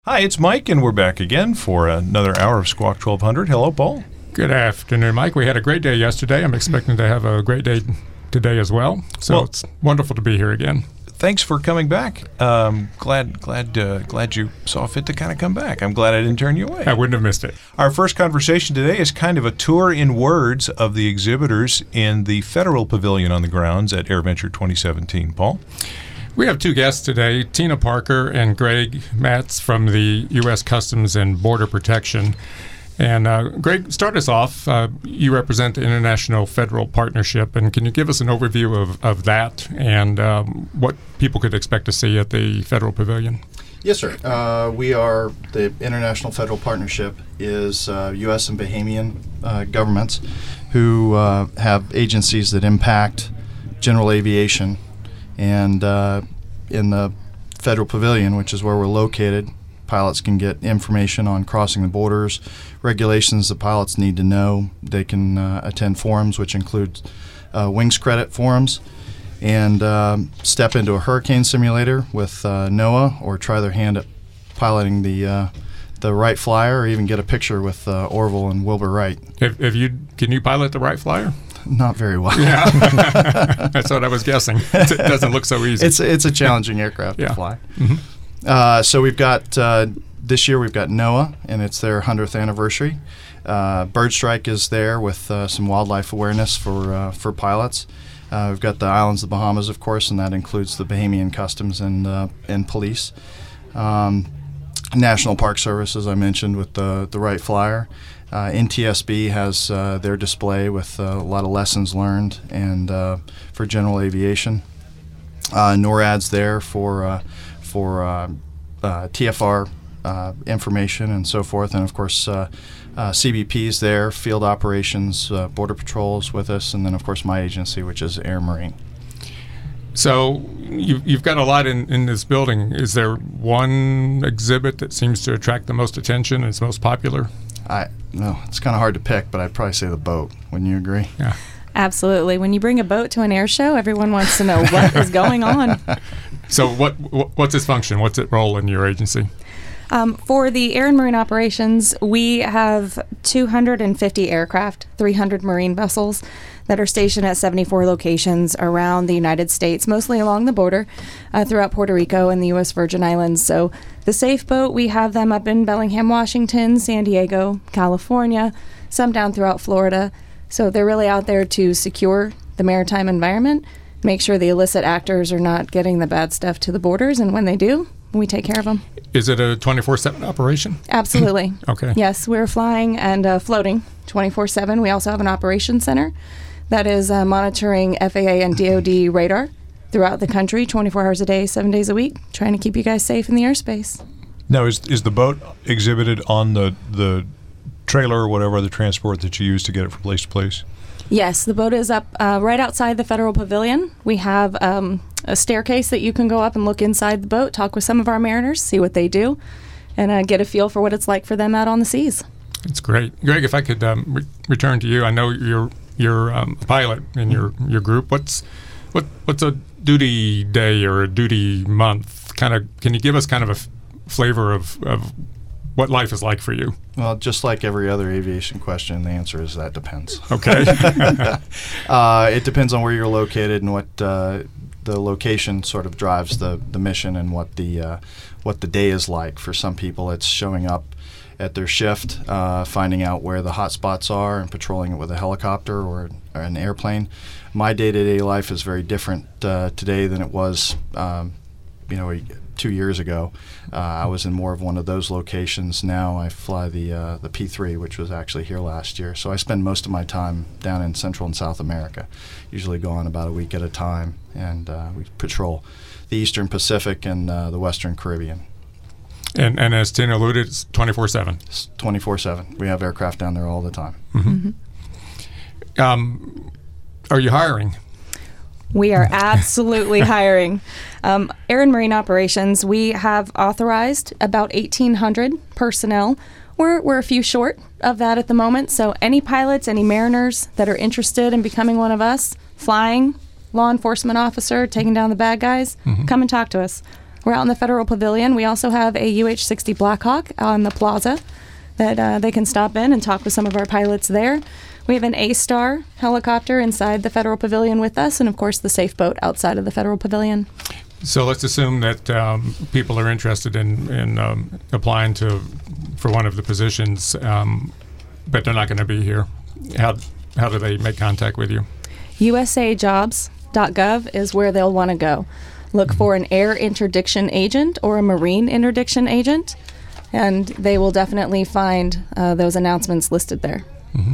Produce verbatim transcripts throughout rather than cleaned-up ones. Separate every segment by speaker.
Speaker 1: Hi, it's Mike, and we're back again for another hour of Squawk twelve hundred. Hello, Paul.
Speaker 2: Good afternoon, Mike. We had a great day yesterday. I'm expecting to have a great day today as well. So well, it's wonderful to be here again.
Speaker 1: Thanks for coming back. Um, glad, glad, uh, glad you saw fit to kind of come back. I'm glad I didn't turn you away.
Speaker 2: I wouldn't have missed it.
Speaker 1: Our first conversation today is kind of a tour in words of the exhibitors in the Federal Pavilion on the grounds at AirVenture twenty seventeen. Paul?
Speaker 2: We have two guests today, Tina Parker and Greg Matz from the U S Customs and Border Protection. And uh, Greg, start us off. Uh, you represent the International Federal Partnership, and can you give us an overview of, of that and um, what people could expect to see at the Federal Pavilion?
Speaker 3: Yes, sir. Uh, we are, the International Federal Partnership is uh, U S and Bahamian uh, governments who uh, have agencies that impact general aviation. And uh, in the Federal Pavilion, which is where we're located, pilots can get information on crossing the borders, regulations the pilots need to know. They can uh, attend forums, which include uh, wings credit forums, and um, step into a hurricane simulator with uh, NOAA, or try their hand at piloting the uh, the Wright Flyer, or even get a picture with uh, Orville and Wilbur Wright.
Speaker 2: Have, have you? Can you pilot the Wright Flyer?
Speaker 3: Not very well.
Speaker 2: Yeah, that's what I was guessing. It doesn't look so easy.
Speaker 3: It's it's a challenging aircraft
Speaker 2: yeah.
Speaker 3: to fly.
Speaker 2: Mm-hmm.
Speaker 3: Uh, so we've got uh, this year we've got NOAA, and it's their hundredth anniversary. Uh, Bird Strike is there with uh, some wildlife awareness for uh, for pilots. Uh, we've got the islands of the Bahamas, of course, and that includes the Bahamian Customs and uh, and police. Um, National Park Service, as I mentioned, with the the Wright Flyer. Uh, N T S B has uh, their display with uh, a lot of lessons learned and uh, for general aviation. Uh, NORAD's there for uh, for uh, uh, T F R uh, information and so forth, and of course uh, uh, C B P's there, field operations, uh, border patrols with us, and then of course my agency, which is Air Marine.
Speaker 2: So you, you've got a lot in, in this building. Is there one exhibit that seems to attract the most attention and is most popular?
Speaker 3: I no, it's kind of hard to pick, but I'd probably say the boat. Wouldn't you agree?
Speaker 2: Yeah.
Speaker 4: Absolutely. When you bring a boat to an air show, everyone wants to know what is going on.
Speaker 2: So what, what what's its function? What's its role in your agency?
Speaker 4: Um, for the Air and Marine Operations, we have two hundred fifty aircraft, three hundred marine vessels that are stationed at seventy-four locations around the United States, mostly along the border, uh, throughout Puerto Rico and the U S Virgin Islands. So the Safe Boat, we have them up in Bellingham, Washington, San Diego, California, some down throughout Florida. So they're really out there to secure the maritime environment, make sure the illicit actors are not getting the bad stuff to the borders, and when they do, we take care of them.
Speaker 2: Is it a twenty-four seven operation?
Speaker 4: Absolutely.
Speaker 2: Okay.
Speaker 4: Yes, we're flying and uh, floating twenty-four seven. We also have an operations center that is uh, monitoring F A A and D O D radar throughout the country, twenty-four hours a day, seven days a week, trying to keep you guys safe in the airspace.
Speaker 1: Now, is is the boat exhibited on the the trailer or whatever other transport that you use to get it from place to place?
Speaker 4: Yes, the boat is up uh, right outside the Federal Pavilion. We have um, a staircase that you can go up and look inside the boat, talk with some of our mariners, see what they do, and uh, get a feel for what it's like for them out on the seas.
Speaker 2: That's great. Greg, if I could um, re- return to you, I know you're you're um, a pilot in your, your group. What's what what's a duty day or a duty month? Kind of, can you give us kind of a f- flavor of, of what life is like for you?
Speaker 3: Well, just like every other aviation question, the answer is that depends.
Speaker 2: Okay.
Speaker 3: uh, it depends on where you're located and what uh, the location sort of drives the, the mission and what the uh, what the day is like. For some people, it's showing up at their shift, uh, finding out where the hot spots are and patrolling it with a helicopter or, or an airplane. My day-to-day life is very different uh, today than it was, um, you know, two years ago. Uh, I was in more of one of those locations. Now I fly the uh, the P three, which was actually here last year. So I spend most of my time down in Central and South America. Usually go on about a week at a time, and uh, we patrol the Eastern Pacific and uh, the Western Caribbean.
Speaker 2: And and as Tina alluded, it's twenty-four seven.
Speaker 3: It's twenty-four seven. We have aircraft down there all the time.
Speaker 2: Mm-hmm.
Speaker 4: Mm-hmm.
Speaker 2: Um, are you hiring?
Speaker 4: We are absolutely hiring. Um, Air and Marine Operations, we have authorized about eighteen hundred personnel. We're, we're a few short of that at the moment, so any pilots, any mariners that are interested in becoming one of us, flying, law enforcement officer, taking down the bad guys, mm-hmm. come and talk to us. we're out in the Federal Pavilion. We also have a U H sixty Blackhawk on the plaza that uh, they can stop in and talk with some of our pilots there. We have an A-Star helicopter inside the Federal Pavilion with us, and of course the Safe Boat outside of the Federal Pavilion.
Speaker 2: So let's assume that um, people are interested in, in um, applying to for one of the positions, um, but they're not going to be here. How how do they make contact with you? U S A
Speaker 4: jobs dot gov is where they'll want to go. Look mm-hmm. for an air interdiction agent or a marine interdiction agent, and they will definitely find uh, those announcements listed there.
Speaker 2: Mm-hmm.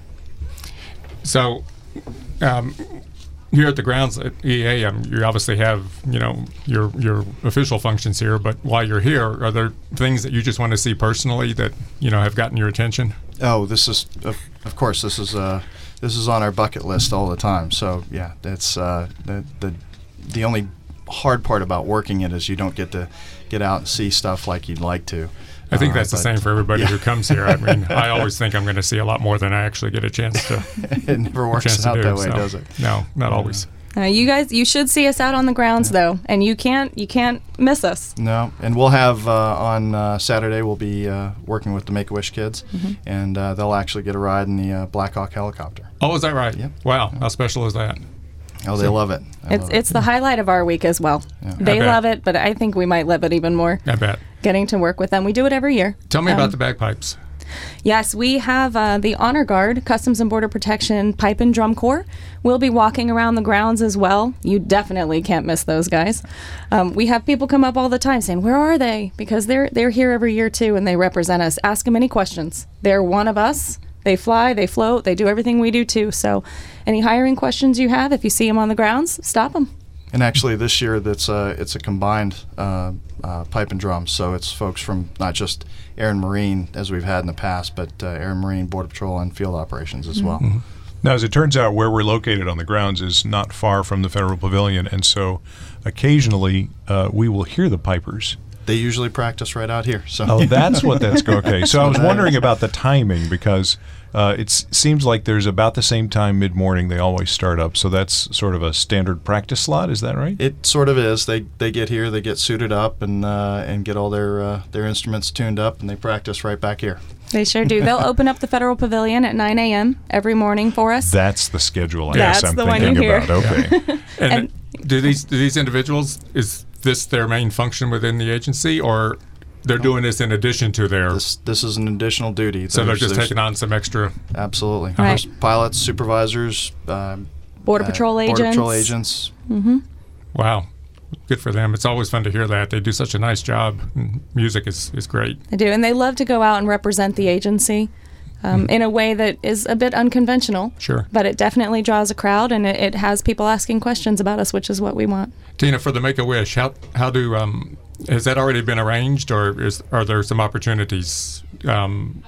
Speaker 2: So, um, here at the grounds at E A, um, you obviously have, you know, your your official functions here. But while you're here, are there things that you just want to see personally that, you know, have gotten your attention?
Speaker 3: Oh, this is of, of course this is uh, this is on our bucket list all the time. So yeah, that's uh, the the the only hard part about working it is you don't get to get out and see stuff like you'd like to.
Speaker 2: I think that's
Speaker 3: uh,
Speaker 2: the same for everybody
Speaker 3: yeah.
Speaker 2: who comes here. I mean, I always think I'm going to see a lot more than I actually get a chance to.
Speaker 3: It never works out
Speaker 2: do,
Speaker 3: that way,
Speaker 2: so.
Speaker 3: does it?
Speaker 2: No, not always.
Speaker 4: Uh, you guys, you should see us out on the grounds
Speaker 3: yeah.
Speaker 4: though, and you can't you can't miss us.
Speaker 3: No, and we'll have uh, on uh, Saturday we'll be uh, working with the Make-A-Wish kids, mm-hmm. and uh, they'll actually get a ride in the uh, Blackhawk helicopter.
Speaker 2: Oh, is that right?
Speaker 3: Yep.
Speaker 2: Wow, how special is that?
Speaker 3: Oh, they
Speaker 2: so,
Speaker 3: love it. They
Speaker 4: it's
Speaker 3: love
Speaker 4: it's
Speaker 3: it.
Speaker 4: the highlight of our week as well.
Speaker 3: Yeah.
Speaker 4: They love it, but I think we might love it even more.
Speaker 2: I bet.
Speaker 4: Getting to work with them. We do it every year.
Speaker 2: Tell me
Speaker 4: um,
Speaker 2: about the bagpipes.
Speaker 4: Yes, we have uh, the Honor Guard, Customs and Border Protection Pipe and Drum Corps. We'll be walking around the grounds as well. You definitely can't miss those guys. Um, we have people come up all the time saying, "Where are they?" Because they're they're here every year too, and they represent us. Ask them any questions. They're one of us. They fly, they float, they do everything we do too. So, any hiring questions you have, if you see them on the grounds, stop them.
Speaker 3: And actually, this year, that's uh, it's a combined uh, uh, pipe and drum. So it's folks from not just Air and Marine, as we've had in the past, but uh, Air and Marine, Border Patrol, and field operations as well.
Speaker 2: Mm-hmm.
Speaker 1: Now, as it turns out, where we're located on the grounds is not far from the Federal Pavilion, and so occasionally uh, we will hear the pipers.
Speaker 3: They usually practice right out here. So.
Speaker 1: Oh, that's what that's go. Okay, so I was wondering about the timing because uh, it seems like there's about the same time mid-morning they always start up. So that's sort of a standard practice slot. Is that right?
Speaker 3: It sort of is. They they get here, they get suited up, and uh, and get all their uh, their instruments tuned up, and they practice right back here.
Speaker 4: They sure do. They'll open up the Federal Pavilion at nine a.m. every morning for us.
Speaker 1: That's the schedule. I
Speaker 4: That's
Speaker 1: guess I'm
Speaker 4: the one
Speaker 1: thinking
Speaker 4: you hear.
Speaker 1: about. Okay.
Speaker 2: and,
Speaker 4: And-
Speaker 2: do these do these individuals, is this their main function within the agency, or they're doing this in addition to their?
Speaker 3: This this is an additional duty.
Speaker 2: So they're
Speaker 3: There's-
Speaker 2: just
Speaker 3: there's-
Speaker 2: taking on some extra.
Speaker 3: Absolutely.
Speaker 4: Right.
Speaker 3: There's pilots, supervisors, um,
Speaker 4: Border
Speaker 3: uh,
Speaker 4: Patrol agents.
Speaker 3: Border Patrol agents.
Speaker 4: Mm-hmm.
Speaker 2: Wow, good for them. It's always fun to hear that. They do such a nice job. And music is, is great.
Speaker 4: They do, and they love to go out and represent the agency um, in a way that is a bit unconventional.
Speaker 2: Sure.
Speaker 4: But it definitely draws a crowd, and it, it has people asking questions about us, which is what we want.
Speaker 2: Tina, for the Make-A-Wish, how how do um, has that already been arranged, or is are there some opportunities um,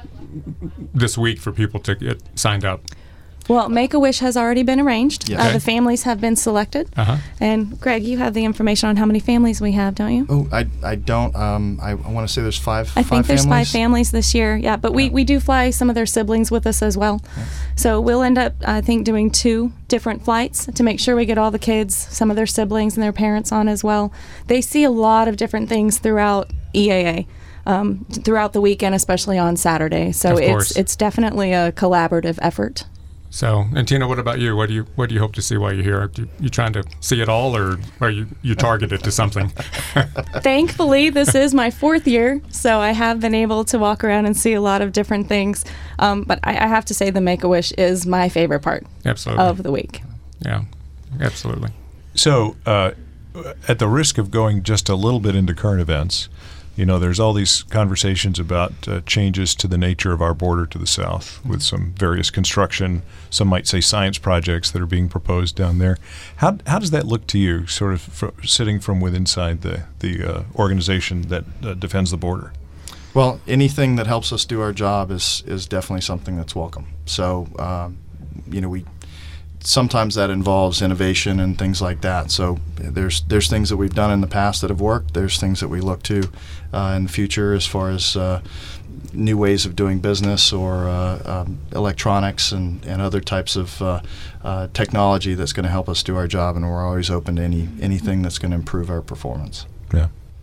Speaker 2: this week for people to get signed up?
Speaker 4: Well, Make-A-Wish has already been arranged.
Speaker 3: Yes.
Speaker 4: Uh,
Speaker 2: Okay.
Speaker 4: the families have been selected.
Speaker 2: Uh-huh.
Speaker 4: And Greg, you have the information on how many families we have, don't you?
Speaker 3: Oh, I, I don't. Um, I, I want to say there's five.
Speaker 4: I
Speaker 3: five
Speaker 4: think there's
Speaker 3: families.
Speaker 4: five families this year. Yeah, but we,
Speaker 3: Yeah.
Speaker 4: we do fly some of their siblings with us as well.
Speaker 3: Yeah.
Speaker 4: So we'll end up, I think, doing two different flights to make sure we get all the kids, some of their siblings and their parents on as well. They see a lot of different things throughout E A A. Um, throughout the weekend, especially on Saturday. So
Speaker 2: Of
Speaker 4: it's
Speaker 2: course.
Speaker 4: it's definitely a collaborative effort.
Speaker 2: So, and Tina, what about you? What do you what do you hope to see while you're here? Do you, you trying to see it all, or are you you targeted to something?
Speaker 4: Thankfully, this is my fourth year, so I have been able to walk around and see a lot of different things. Um, but I, I have to say, the Make-A-Wish is my favorite part
Speaker 2: Absolutely.
Speaker 4: of the week.
Speaker 2: Yeah, absolutely.
Speaker 1: So, uh, at the risk of going just a little bit into current events, you know, there's all these conversations about uh, changes to the nature of our border to the south with some various construction, some might say science projects that are being proposed down there. How how does that look to you, sort of fr- sitting from within inside the, the uh, organization that uh, defends the border?
Speaker 3: Well, anything that helps us do our job is is definitely something that's welcome. So, um, you know, we sometimes that involves innovation and things like that. So there's there's things that we've done in the past that have worked. There's things that we look to uh, in the future as far as uh, new ways of doing business or uh, um, electronics and, and other types of uh, uh, technology that's going to help us do our job. And we're always open to any anything that's going to improve our performance.
Speaker 1: Yeah.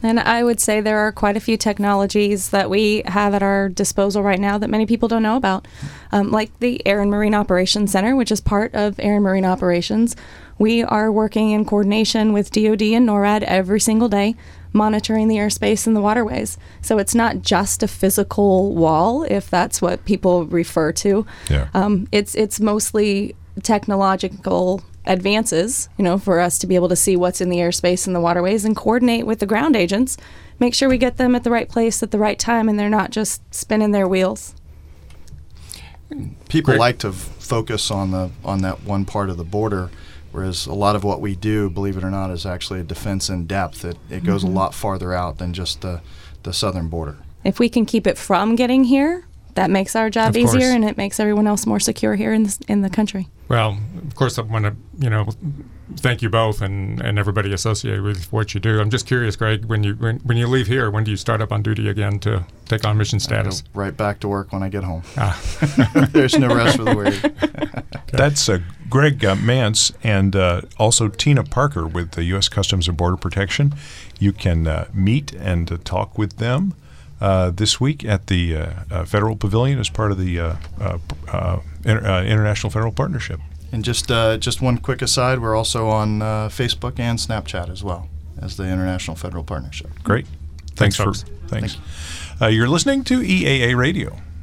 Speaker 4: And I would say there are quite a few technologies that we have at our disposal right now that many people don't know about, um, like the Air and Marine Operations Center, which is part of Air and Marine Operations. We are working in coordination with D O D and NORAD every single day, monitoring the airspace and the waterways. So it's not just a physical wall, if that's what people refer to.
Speaker 1: Yeah.
Speaker 4: Um, it's it's mostly technological advances, you know, for us to be able to see what's in the airspace and the waterways and coordinate with the ground agents, make sure we get them at the right place at the right time and they're not just spinning their wheels.
Speaker 3: People
Speaker 2: Great.
Speaker 3: like to f- focus on the on that one part of the border, whereas a lot of what we do, believe it or not, is actually a defense in depth. It, it goes
Speaker 4: Mhm.
Speaker 3: a lot farther out than just the, the southern border.
Speaker 4: If we can keep it from getting here, that makes our job
Speaker 2: Of course.
Speaker 4: easier and it makes everyone else more secure here in the, in the country.
Speaker 2: Well, of course, I want to, you know, thank you both and, and everybody associated with what you do. I'm just curious, Greg, when you when, when you leave here, when do you start up on duty again to take on mission
Speaker 3: I
Speaker 2: status?
Speaker 3: go right back to work when I get home.
Speaker 2: Ah.
Speaker 3: There's no rest for the weary.
Speaker 1: That's uh, Greg uh, Mance and uh, also Tina Parker with the U S Customs and Border Protection. You can uh, meet and uh, talk with them uh, this week at the uh, uh, Federal Pavilion as part of the uh, uh, uh, inter- uh, International Federal Partnership.
Speaker 3: And just uh, just one quick aside, we're also on uh, Facebook and Snapchat as well as the International Federal Partnership.
Speaker 1: Great.
Speaker 2: Thanks,
Speaker 1: Thanks, for
Speaker 2: folks.
Speaker 1: thanks. Uh, you're listening to E A A Radio.